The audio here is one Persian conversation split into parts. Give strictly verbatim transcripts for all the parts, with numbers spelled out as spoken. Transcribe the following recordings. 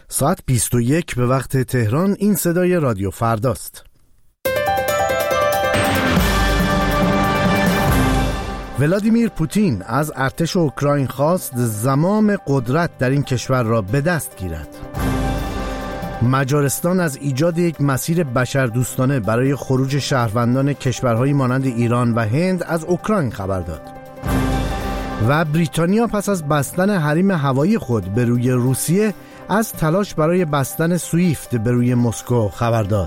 ساعت بیست و یک به وقت تهران. این صدای رادیو فرداست. ولادیمیر پوتین از ارتش اوکراین خواست زمام قدرت در این کشور را به دست گیرد. مجارستان از ایجاد یک مسیر بشردوستانه برای خروج شهروندان کشورهایی مانند ایران و هند از اوکراین خبر داد. و بریتانیا پس از بستن حریم هوایی خود به روی روسیه از تلاش برای بستن سویفت به روی مسکو خبر داد.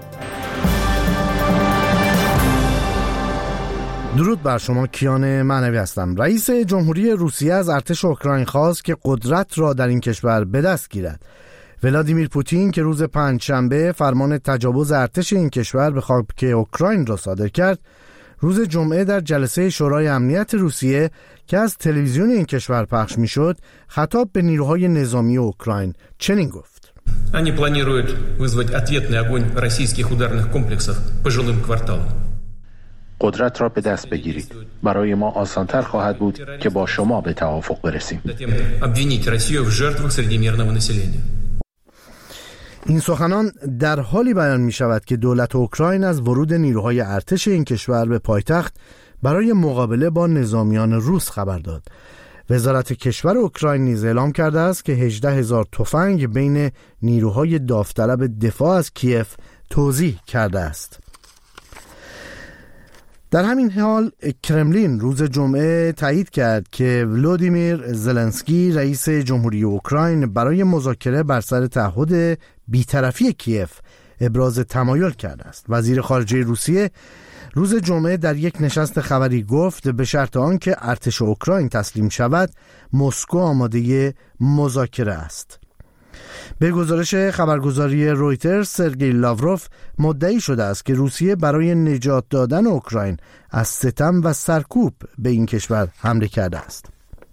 درود بر شما، کیان معنوی هستم. رئیس جمهوری روسیه از ارتش اوکراین خواست که قدرت را در این کشور به دست گیرد. ولادیمیر پوتین که روز پنجشنبه فرمان تجاوز ارتش این کشور به خاک اوکراین را صادر کرد، روز جمعه در جلسه شورای امنیت روسیه که از تلویزیون این کشور پخش میشد، خطاب به نیروهای نظامی اوکراین چنین گفت: Они планируют вызвать ответный огонь российских ударных комплексов по жилым кварталам. قدرت را به دست بگیرید. برای ما آسان‌تر خواهد بود که با شما به توافق برسیم. Затем обвинить Россию в жертвах среди мирного населения. این سخنان در حالی بیان می شود که دولت اوکراین از ورود نیروهای ارتش این کشور به پایتخت برای مقابله با نظامیان روس خبر داد. وزارت کشور اوکراین نیز اعلام کرده است که هجده هزار تفنگ بین نیروهای داوطلب دفاع از کیف توزیع کرده است. در همین حال کرملین روز جمعه تایید کرد که ولادیمیر زلنسکی رئیس جمهوری اوکراین برای مذاکره بر سر تعهد بی‌طرفی کیف ابراز تمایل کرده است. وزیر خارجه روسیه روز جمعه در یک نشست خبری گفت به شرط آنکه ارتش اوکراین تسلیم شود، مسکو آماده مذاکره است. به گزارش خبرگزاری رویترز، سرگئی لاوروف مدعی شده است که روسیه برای نجات دادن اوکراین از ستم و سرکوب به این کشور حمله کرده است.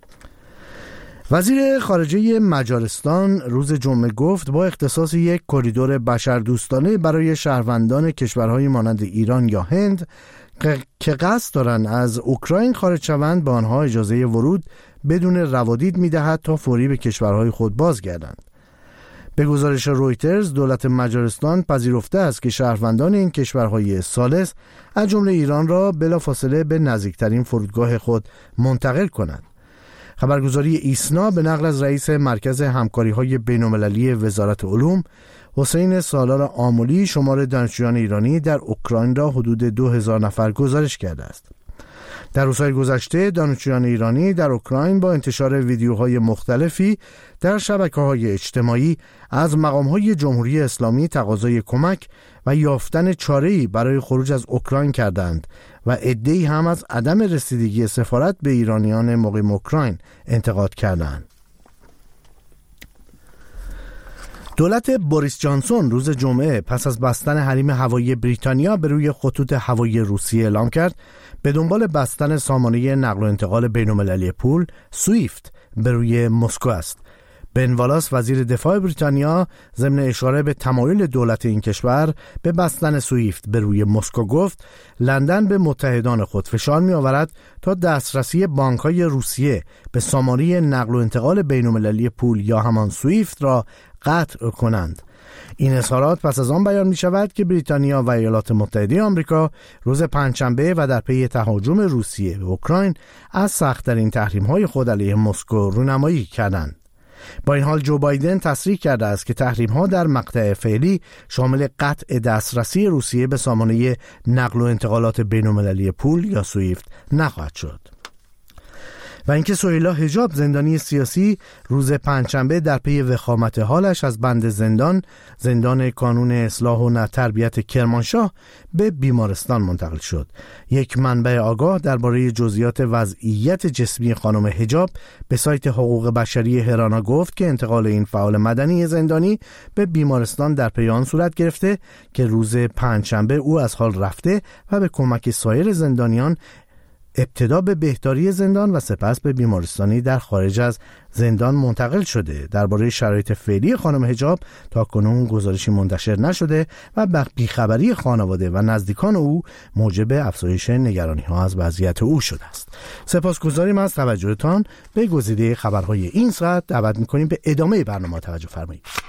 وزیر خارجه مجارستان روز جمعه گفت با اختصاص یک کریدور بشردوستانه برای شهروندان کشورهای مانند ایران یا هند که قصد دارند از اوکراین خارج شوند به آنها اجازه ورود بدون روادید می‌دهد تا فوری به کشورهای خود بازگردند. به گزارش رویترز، دولت مجارستان پذیرفته است که شهروندان این کشورهای ثالث از جمله ایران را بلافاصله به نزدیکترین فرودگاه خود منتقل کنند. خبرگزاری ایسنا به نقل از رئیس مرکز همکاری‌های بین‌المللی وزارت علوم حسین سالار آملی شمار دانشجویان ایرانی در اوکراین را حدود دو هزار نفر گزارش کرده است. در روزهای گذشته دانشجویان ایرانی در اوکراین با انتشار ویدیوهای مختلفی در شبکه‌های اجتماعی از مقام‌های جمهوری اسلامی تقاضای کمک و یافتن چاره‌ای برای خروج از اوکراین کردند و عده‌ای هم از عدم رسیدگی سفارت به ایرانیان مقیم اوکراین انتقاد کردند. دولت بوریس جانسون روز جمعه پس از بستن حریم هوایی بریتانیا به روی خطوط هوایی روسیه اعلام کرد به دنبال بستن سامانه نقل و انتقال بین‌المللی پول سویفت به روی مسکو است. بن والاس وزیر دفاع بریتانیا ضمن اشاره به تمایل دولت این کشور به بستن سویفت به روی مسکو گفت لندن به متحدان خود فشار می آورد تا دسترسی بانک‌های روسیه به سامانه نقل و انتقال بین‌المللی پول یا همان سویفت را قطع کنند. این اظهارات پس از آن بیان می شود که بریتانیا و ایالات متحده آمریکا روز پنجشنبه و در پی تهاجم روسیه به اوکراین از سخت‌ترین تحریم‌های خود علیه مسکو رونمایی کردند. با این حال جو بایدن تصریح کرده است که تحریم‌ها در مقطع فعلی شامل قطع دسترسی روسیه به سامانه نقل و انتقالات بین‌المللی پول یا سویفت نخواهد شد. و اینکه سهیلا حجاب زندانی سیاسی روز پنجشنبه در پی وخامت حالش از بند زندان زندان کانون اصلاح و تربیت کرمانشاه به بیمارستان منتقل شد. یک منبع آگاه درباره جزئیات وضعیت جسمی خانم حجاب به سایت حقوق بشری هرانا گفت که انتقال این فعال مدنی زندانی به بیمارستان در پی آن صورت گرفته که روز پنجشنبه او از حال رفته و به کمک سایر زندانیان ابتدا به بهداری زندان و سپس به بیمارستانی در خارج از زندان منتقل شده. درباره شرایط فعلی خانم حجاب تاکنون گزارشی منتشر نشده و بیخبری خانواده و نزدیکان او موجب افزایش نگرانی ها از وضعیت او شده است. سپاسگزاریم از توجهتان. به گزیده خبرهای این ساعت دعوت می‌کنیم به ادامه برنامه توجه فرمایید.